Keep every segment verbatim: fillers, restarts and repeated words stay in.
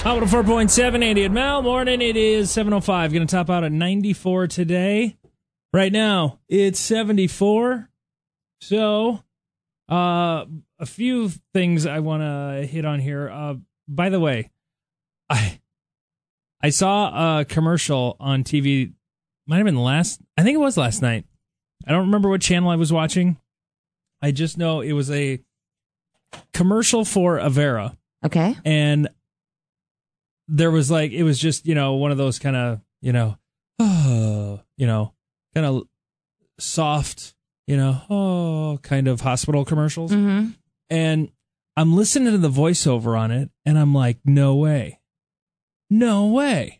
one oh four point seven, Andy and Mel. Morning, it is seven oh five. Going to top out at ninety-four today. Right now, it's seventy-four. So, uh, a few things I want to hit on here. Uh, by the way, I I saw a commercial on T V. Might have been last, I think it was last night. I don't remember what channel I was watching. I just know it was a commercial for Avera. Okay. And there was like, it was just, you know, one of those kind of, you know, oh, you know, kind of soft, you know, oh, kind of hospital commercials. Mm-hmm. And I'm listening to the voiceover on it, and I'm like, no way. No way.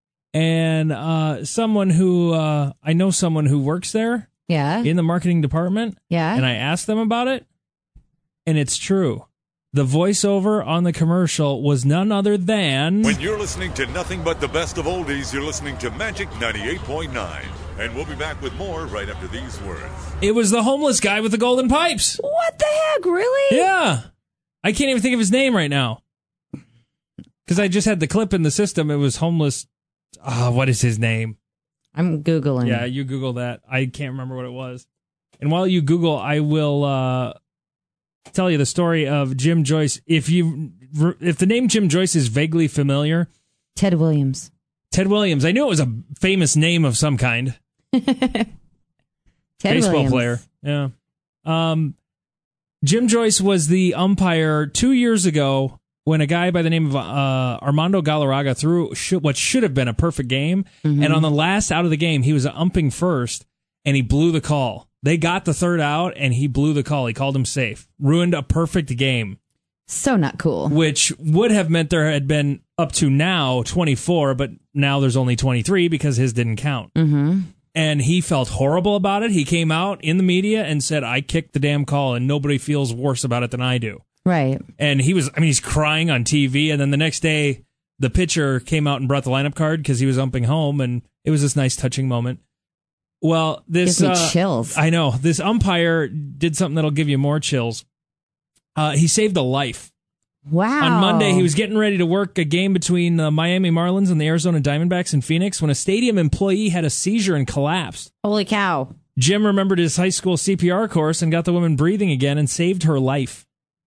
And uh, someone who, uh, I know someone who works there. Yeah. In the marketing department. Yeah. And I asked them about it, and it's true. The voiceover on the commercial was none other than... When you're listening to nothing but the best of oldies, you're listening to Magic ninety-eight point nine. And we'll be back with more right after these words. It was the homeless guy with the golden pipes. What the heck? Really? Yeah. I can't even think of his name right now. Because I just had the clip in the system. It was homeless... Uh, what is his name? I'm Googling. Yeah, you Google that. I can't remember what it was. And while you Google, I will... Uh, tell you the story of Jim Joyce. If you, if the name Jim Joyce is vaguely familiar, Ted Williams. Ted Williams. I knew it was a famous name of some kind. Ted Baseball Williams. player. Yeah. Um, Jim Joyce was the umpire two years ago when a guy by the name of uh, Armando Galarraga threw sh- what should have been a perfect game, Mm-hmm. and on the last out of the game, he was umping first, and he blew the call. They got the third out, and he blew the call. He called him safe. Ruined a perfect game. So not cool. Which would have meant there had been up to now twenty-four, but now there's only twenty-three because his didn't count. Mm-hmm. And he felt horrible about it. He came out in the media and said, I kicked the damn call, and nobody feels worse about it than I do. Right. And he was, I mean, he's crying on T V, and then the next day, the pitcher came out and brought the lineup card because he was umping home, and it was this nice, touching moment. Well, this... Gives me uh, chills. I know. This umpire did something that'll give you more chills. Uh, he saved a life. Wow. On Monday, he was getting ready to work a game between the Miami Marlins and the Arizona Diamondbacks in Phoenix when a stadium employee had a seizure and collapsed. Holy cow. Jim remembered his high school C P R course and got the woman breathing again and saved her life.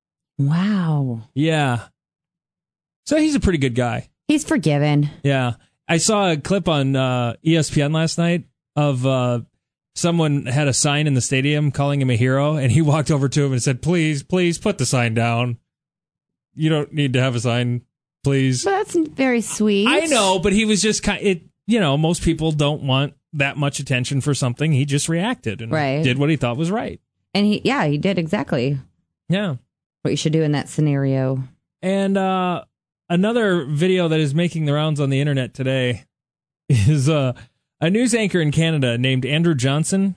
Wow. Yeah. So he's a pretty good guy. He's forgiven. Yeah. I saw a clip on uh, E S P N last night of uh, someone had a sign in the stadium calling him a hero, and he walked over to him and said, please, please put the sign down. You don't need to have a sign, please. But that's very sweet. I know, but he was just kind of, it, you know, most people don't want that much attention for something. He just reacted and right. did what he thought was right. And he, yeah, he did exactly Yeah. what you should do in that scenario. And uh, another video that is making the rounds on the internet today is uh, a news anchor in Canada named Andrew Johnson,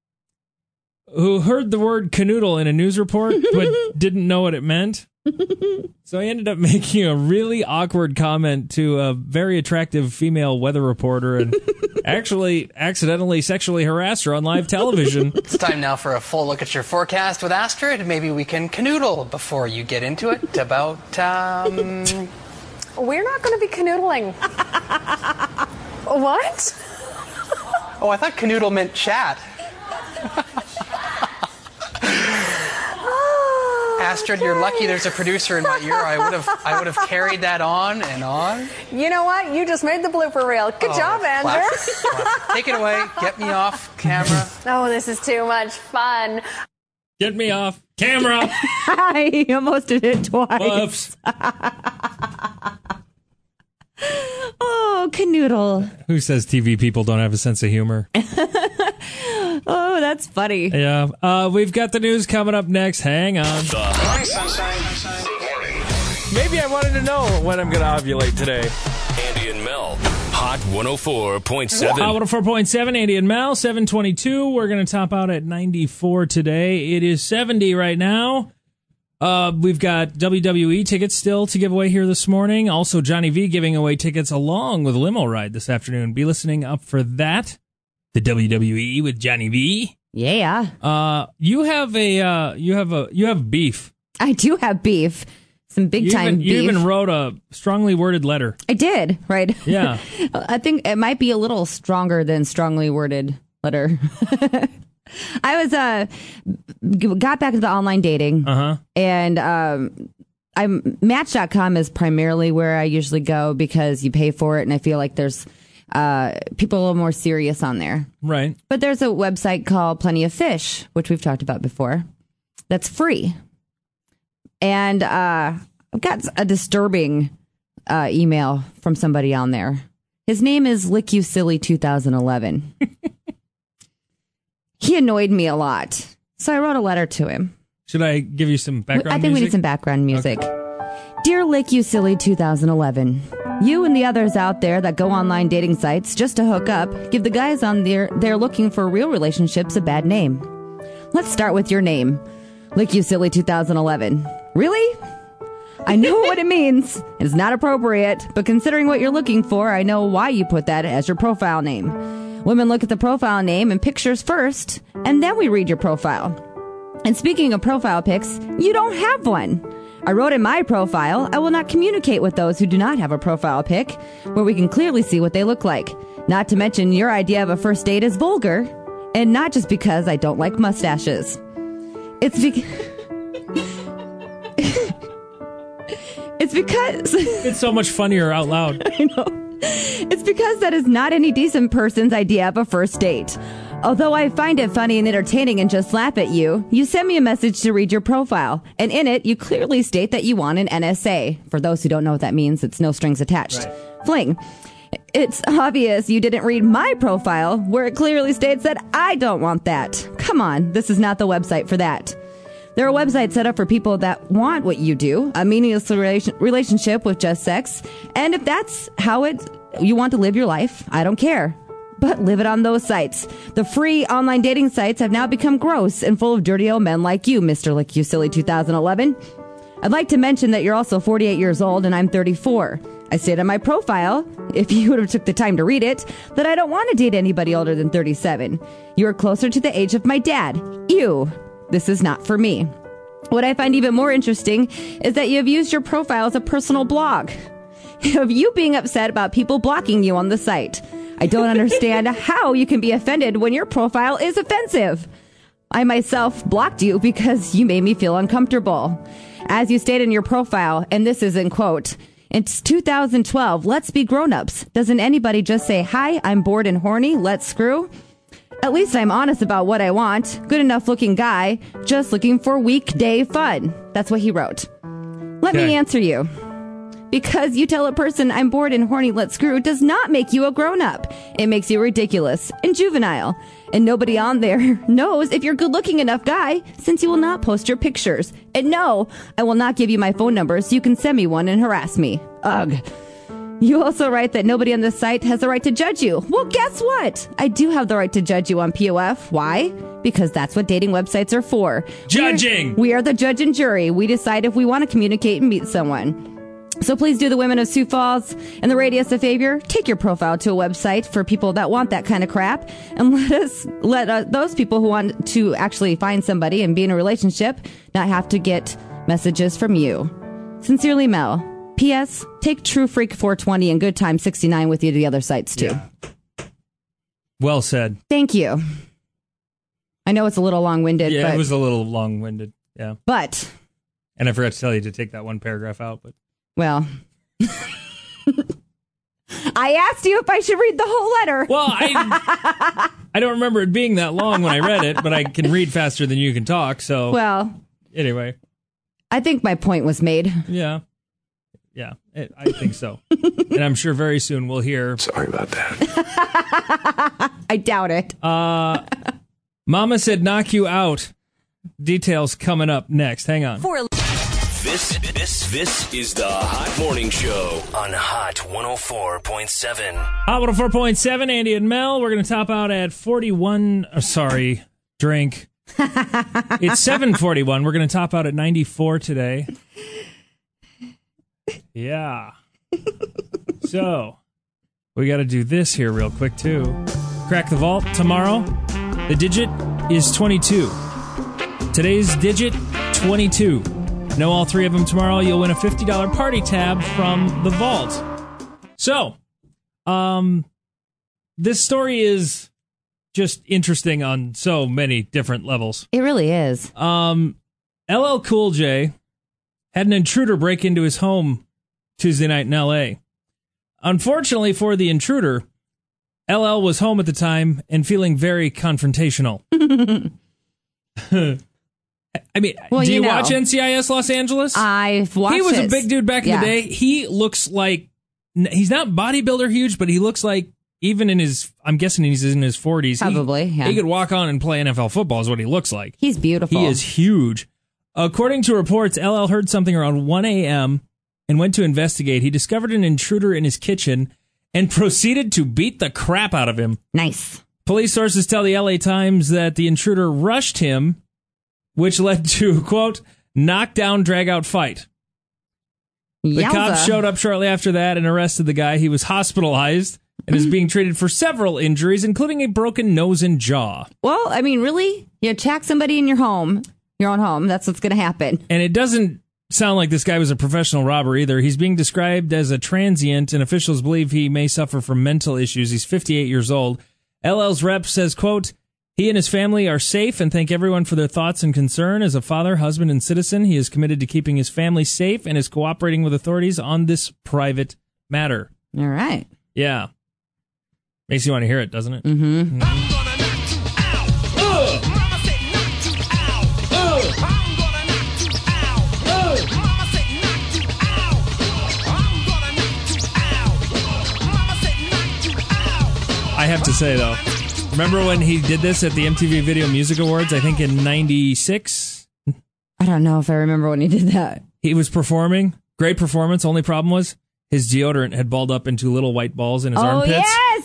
who heard the word canoodle in a news report but didn't know what it meant. So he ended up making a really awkward comment to a very attractive female weather reporter and actually accidentally sexually harassed her on live television. It's time now for a full look at your forecast with Astrid. Maybe we can canoodle before you get into it about, um... We're not going to be canoodling. What? Oh, I thought canoodle meant chat. Astrid, you're lucky there's a producer in my ear. I would have I would have carried that on and on. You know what? You just made the blooper reel. Good Oh, job, Andrew. classic. Take it away. Get me off camera. Oh, this is too much fun. Get me off camera. I almost did it twice. Whoops. Oh, canoodle. Who says T V people don't have a sense of humor? Oh, that's funny. Yeah. Uh, we've got the news coming up next. Hang on. Morning Sunshine. Good morning. Maybe I wanted to know when I'm going to ovulate today. Andy and Mel. Hot one oh four point seven. Uh, one oh four point seven, Andy and Mel, seven twenty-two. We're going to top out at ninety-four today. It is seventy right now. Uh, we've got W W E tickets still to give away here this morning. Also, Johnny V giving away tickets along with Limo Ride this afternoon. Be listening up for that. The W W E with Johnny V. Yeah. Uh, you have a uh, you have a you have beef. I do have beef. some big You time even, you beef. even wrote a strongly worded letter. I did, right? Yeah. I think it might be a little stronger than strongly worded letter. I was uh got back to the online dating, Uh-huh. and um, I'm Match dot com is primarily where I usually go because you pay for it, and I feel like there's uh people a little more serious on there. Right. But there's a website called Plenty of Fish, which we've talked about before, that's free. And uh, I've got a disturbing uh, email from somebody on there. His name is Lick You Silly two thousand eleven. He annoyed me a lot, so I wrote a letter to him. Should I give you some background I think music? we need some background music. Dear Lick You Silly two thousand eleven, you and the others out there that go online dating sites just to hook up give the guys on there they're looking for real relationships a bad name. Let's start with your name, Lick You Silly two thousand eleven. Really? I know what it means. It's not appropriate, but considering what you're looking for, I know why you put that as your profile name. Women look at the profile name and pictures first, and then we read your profile. And speaking of profile pics, you don't have one. I wrote in my profile, I will not communicate with those who do not have a profile pic, where we can clearly see what they look like. Not to mention your idea of a first date is vulgar, and not just because I don't like mustaches. It's because... It's because... It's so much funnier out loud. I know. It's because that is not any decent person's idea of a first date. Although I find it funny and entertaining and just laugh at you, you send me a message to read your profile. And in it, you clearly state that you want an N S A. For those who don't know what that means, it's no strings attached. Right. Fling. It's obvious you didn't read my profile, where it clearly states that I don't want that. Come on, this is not the website for that. There are websites set up for people that want what you do, a meaningless relation- relationship with just sex. And if that's how it you want to live your life, I don't care. But live it on those sites. The free online dating sites have now become gross and full of dirty old men like you, Mister Lick You Silly two thousand eleven. I'd like to mention that you're also forty-eight years old and I'm thirty-four. I state on my profile, if you would have took the time to read it, that I don't want to date anybody older than thirty-seven. You are closer to the age of my dad. Ew. This is not for me. What I find even more interesting is that you have used your profile as a personal blog of you being upset about people blocking you on the site. I don't understand how you can be offended when your profile is offensive. I myself blocked you because you made me feel uncomfortable. As you state in your profile, and this is in quote, it's two thousand twelve, let's be grown-ups. Doesn't anybody just say, hi, I'm bored and horny, let's screw? At least I'm honest about what I want. Good enough looking guy, just looking for weekday fun. That's what he wrote. Let Okay. me answer you. Because you tell a person I'm bored and horny, let's screw, does not make you a grown-up. It makes you ridiculous and juvenile. And nobody on there knows if you're a good-looking enough guy, since you will not post your pictures. And no, I will not give you my phone number so you can send me one and harass me. Ugh. You also write that nobody on this site has the right to judge you. Well, guess what? I do have the right to judge you on P O F. Why? Because that's what dating websites are for. Judging! We are, we are the judge and jury. We decide if we want to communicate and meet someone. So please do the women of Sioux Falls and the Radius a favor. Take your profile to a website for people that want that kind of crap, and let us let uh, those people who want to actually find somebody and be in a relationship not have to get messages from you. Sincerely, Mel. P S. Take True Freak four twenty and Good Time sixty-nine with you to the other sites too. Yeah. Well said. Thank you. I know it's a little long-winded, Yeah, but it was a little long-winded. Yeah. but And I forgot to tell you to take that one paragraph out, but well. I asked you if I should read the whole letter. well, I I don't remember it being that long when I read it, but I can read faster than you can talk. So Well, anyway, I think my point was made. yeah, yeah, it, I think so, and I'm sure very soon we'll hear. Sorry about that. I doubt it. Uh, Mama said knock you out. Details coming up next. Hang on. This, this, this is the Hot Morning Show on Hot one oh four point seven. Hot one oh four point seven, Andy and Mel. We're going to top out at forty-one. Oh, sorry, drink. It's seven forty-one. We're going to top out at ninety-four today. Yeah. So, we got to do this here real quick, too. Crack the vault tomorrow. The digit is twenty-two. Today's digit, twenty-two. Know all three of them tomorrow. You'll win a fifty dollars party tab from the vault. So, um, this story is just interesting on so many different levels. It really is. Um, L L Cool J had an intruder break into his home Tuesday night in L A. Unfortunately for the intruder, L L was home at the time and feeling very confrontational. I mean, well, do you, you know, watch N C I S Los Angeles? I've watched He was it. a big dude back in yeah. the day. He looks like, he's not bodybuilder huge, but he looks like, even in his, I'm guessing he's in his forties. Probably, he, yeah. He could walk on and play N F L football is what he looks like. He's beautiful. He is huge. According to reports, L L heard something around one a.m. and went to investigate. He discovered an intruder in his kitchen and proceeded to beat the crap out of him. Nice. Police sources tell the L A Times that the intruder rushed him, which led to, quote, knockdown, drag-out fight. The Yowza. cops showed up shortly after that and arrested the guy. He was hospitalized and is being treated for several injuries, including a broken nose and jaw. Well, I mean, really? You attack somebody in your home, your own home, that's what's going to happen. And it doesn't sound like this guy was a professional robber either. He's being described as a transient, and officials believe he may suffer from mental issues. He's fifty-eight years old. L L's rep says, quote, he and his family are safe and thank everyone for their thoughts and concern. As a father, husband, and citizen, he is committed to keeping his family safe and is cooperating with authorities on this private matter. All right. Yeah. Makes you want to hear it, doesn't it? Mm-hmm. Mm-hmm. I have to say, though, remember when he did this at the M T V Video Music Awards, I think in ninety-six? I don't know if I remember when he did that. He was performing. Great performance. Only problem was his deodorant had balled up into little white balls in his oh, armpits.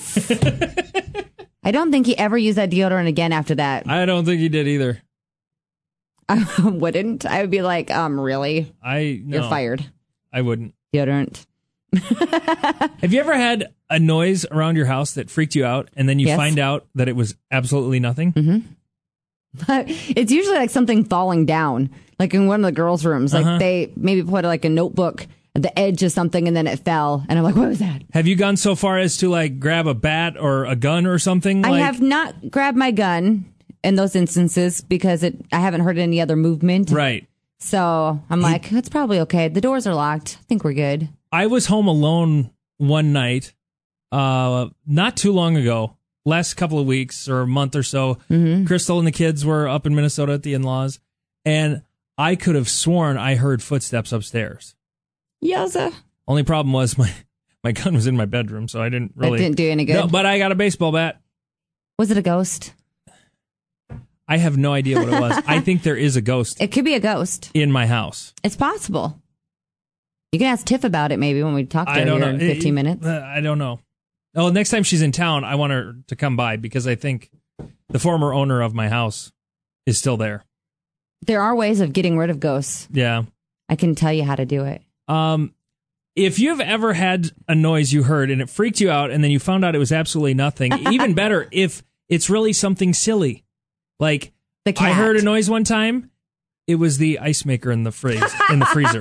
yes! I don't think he ever used that deodorant again after that. I don't think he did either. I wouldn't. I would be like, um, really? I no, You're fired. I wouldn't. Deodorant. Have you ever had a noise around your house that freaked you out, and then you Yes. find out that it was absolutely nothing? Mm-hmm. It's usually like something falling down, like in one of the girls' rooms. Like Uh-huh. they maybe put like a notebook at the edge of something, and then it fell. And I'm like, what was that? Have you gone so far as to like grab a bat or a gun or something? I like, have not grabbed my gun in those instances because it. I haven't heard any other movement. Right. So I'm like, it's probably okay. The doors are locked. I think we're good. I was home alone one night, uh, not too long ago, last couple of weeks or a month or so. Mm-hmm. Crystal and the kids were up in Minnesota at the in-laws, and I could have sworn I heard footsteps upstairs. Yowza. Only problem was my, my gun was in my bedroom, so I didn't really... That didn't do any good. No, but I got a baseball bat. Was it a ghost? I have no idea what it was. I think there is a ghost It could be a ghost. in my house. It's possible. You can ask Tiff about it maybe when we talk to I her don't here know. in fifteen It- minutes. uh, I don't know. Oh, next time she's in town, I want her to come by because I think the former owner of my house is still there. There are ways of getting rid of ghosts. Yeah. I can tell you how to do it. Um, if you've ever had a noise you heard and it freaked you out and then you found out it was absolutely nothing, even better if it's really something silly. Like, The cat. I heard a noise one time. It was the ice maker in the fridge, in the freezer.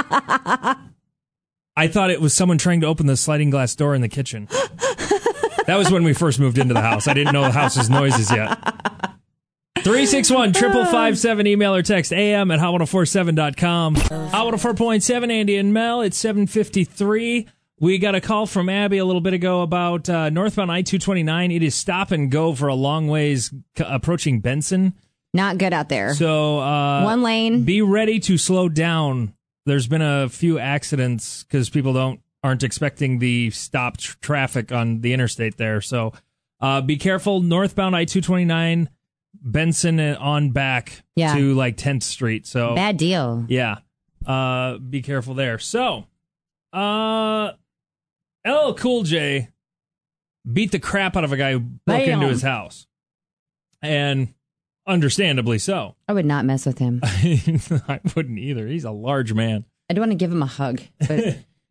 I thought it was someone trying to open the sliding glass door in the kitchen. That was when we first moved into the house. I didn't know the house's noises yet. three six one, five five five seven, email or text A M at hot one oh four seven dot com. hot one oh four point seven, Andy and Mel. It's seven fifty-three. We got a call from Abby a little bit ago about uh, northbound I two twenty-nine. It is stop and go for a long ways c- approaching Benson. Not good out there. So uh, One lane. Be ready to slow down. There's been a few accidents because people don't aren't expecting the stopped tr- traffic on the interstate there. So uh, be careful. Northbound I two twenty-nine, Benson on back Yeah. to like tenth Street. So Bad deal. yeah, uh, be careful there. So uh, L L Cool J beat the crap out of a guy who broke Bam. into his house, and understandably so. I would not mess with him. I wouldn't either. He's a large man. I'd want to give him a hug, but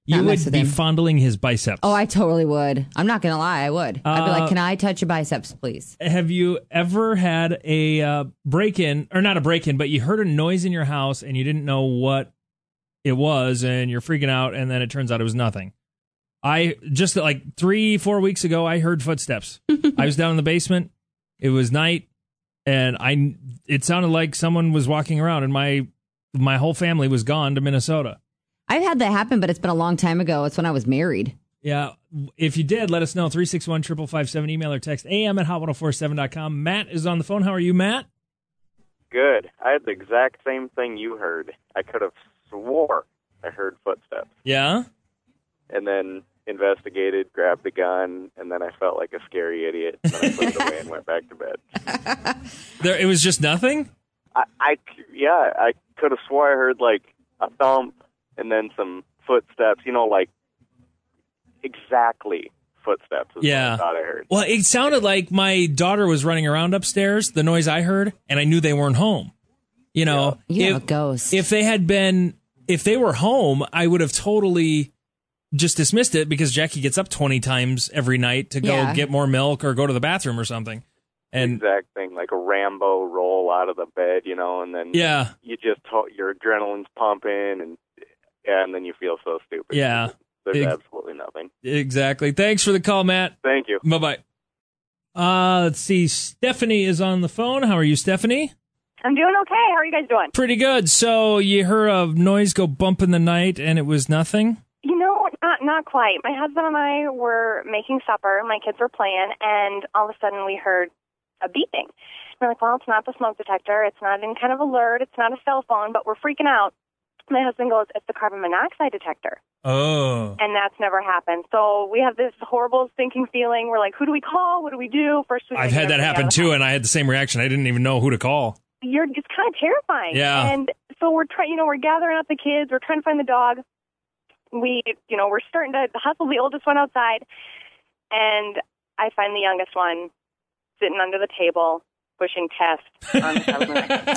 You Not would mess with be him. fondling his biceps. Oh, I totally would. I'm not going to lie. I would. I'd be Uh, like, can I touch your biceps, please? Have you ever had a uh, break-in, or not a break-in, but you heard a noise in your house and you didn't know what it was and you're freaking out and then it turns out it was nothing? I just like three, four weeks ago, I heard footsteps. I was down in the basement. It was night and I, it sounded like someone was walking around and my, my whole family was gone to Minnesota. I've had that happen, but it's been a long time ago. It's when I was married. Yeah. If you did, let us know. three six one, five five seven, email or text A M at hot ten forty-seven dot com. Matt is on the phone. How are you, Matt? Good. I had the exact same thing you heard. I could have swore I heard footsteps. Yeah? And then investigated, grabbed the gun, and then I felt like a scary idiot. And then I put it away and went back to bed. There, it was just nothing? I, I, yeah, I could have swore I heard like a thump and then some footsteps, you know, like exactly footsteps is Yeah. what I thought I heard. Well, it sounded like my daughter was running around upstairs, the noise I heard, and I knew they weren't home. You know, You if, have a ghost. if they had been, if they were home, I would have totally just dismissed it because Jackie gets up twenty times every night to go Yeah. get more milk or go to the bathroom or something. And Exact thing, like a Rambo roll out of the bed, you know, and then yeah, you just, your adrenaline's pumping, and yeah, and then you feel so stupid. yeah, There's Ex- absolutely nothing. exactly. Thanks for the call, Matt. Thank you. Bye-bye. Uh, let's see. Stephanie is on the phone. How are you, Stephanie? I'm doing okay. How are you guys doing? Pretty good. So you heard a noise go bump in the night and it was nothing? You know, not not quite. My husband and I were making supper. My kids were playing, and all of a sudden we heard a beeping. We're like, well, it's not the smoke detector. It's not any kind of alert. It's not a cell phone, but we're freaking out. My husband goes, it's the carbon monoxide detector. Oh. And that's never happened. So we have this horrible sinking feeling. We're like, who do we call? What do we do? First, we I've figure had that everything happen out. too, and I had the same reaction. I didn't even know who to call. You're it's kind of terrifying. Yeah. And so we're trying, you know, we're gathering up the kids. We're trying to find the dog. We, you know, we're starting to hustle the oldest one outside, and I find the youngest one sitting under the table pushing tests on the carbon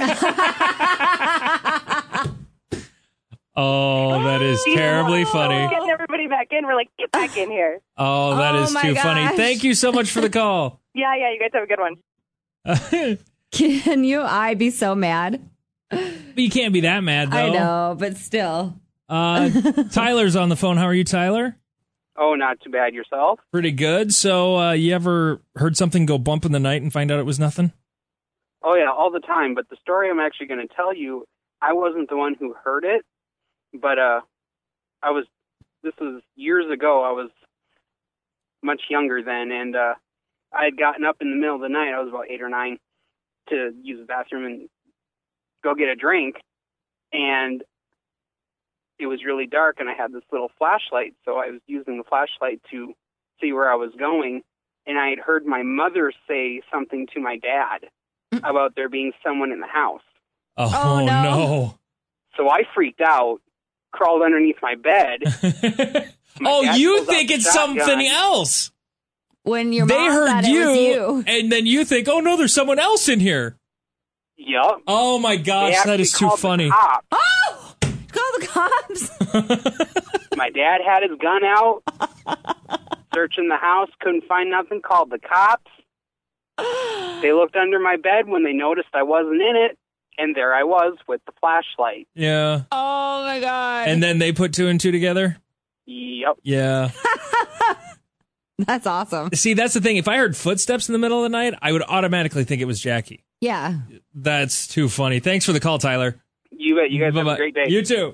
monoxide. Oh, that is terribly funny. We're getting everybody back in. We're like, get back in here. Oh, that Oh is my too gosh. funny. Thank you so much for the call. Yeah, yeah, you guys have a good one. Can you I be so mad? You can't be that mad, though. I know, but still. Uh, Tyler's on the phone. How are you, Tyler? Oh, not too bad. Yourself? Pretty good. So uh, you ever heard something go bump in the night and find out it was nothing? Oh, yeah, all the time. But the story I'm actually going to tell you, I wasn't the one who heard it, but uh, I was, this was years ago. I was much younger then, and uh, I had gotten up in the middle of the night. I was about eight or nine to use the bathroom and go get a drink, and it was really dark, and I had this little flashlight, so I was using the flashlight to see where I was going, and I had heard my mother say something to my dad about there being someone in the house. Oh, Oh, no. no. So I freaked out, crawled underneath my bed. My Oh, dad you pulls out think the it's shotgun. something else. When your They mom heard thought you, it was you. and then you think, oh, no, there's someone else in here. Yup. Oh, my They gosh, that actually is too called the funny. cops. Oh! Call the cops. My dad had his gun out, searching the house, couldn't find nothing, called the cops. They looked under my bed when they noticed I wasn't in it, and there I was with the flashlight. Yeah. Oh, my God. And then they put two and two together? Yep. Yeah. That's awesome. See, that's the thing. If I heard footsteps in the middle of the night, I would automatically think it was Jackie. Yeah. That's too funny. Thanks for the call, Tyler. You bet. You guys Bye-bye. have a great day. You too.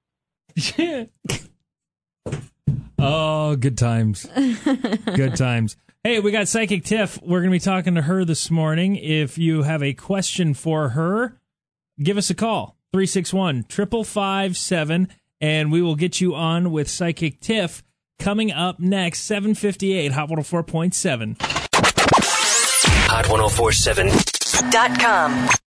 Oh, good times. Good times. Hey, we got Psychic Tiff. We're going to be talking to her this morning. If you have a question for her, give us a call. three six one, five five five seven, and we will get you on with Psychic Tiff coming up next, seven fifty-eight, Hot one oh four point seven. Hot ten forty-seven dot com.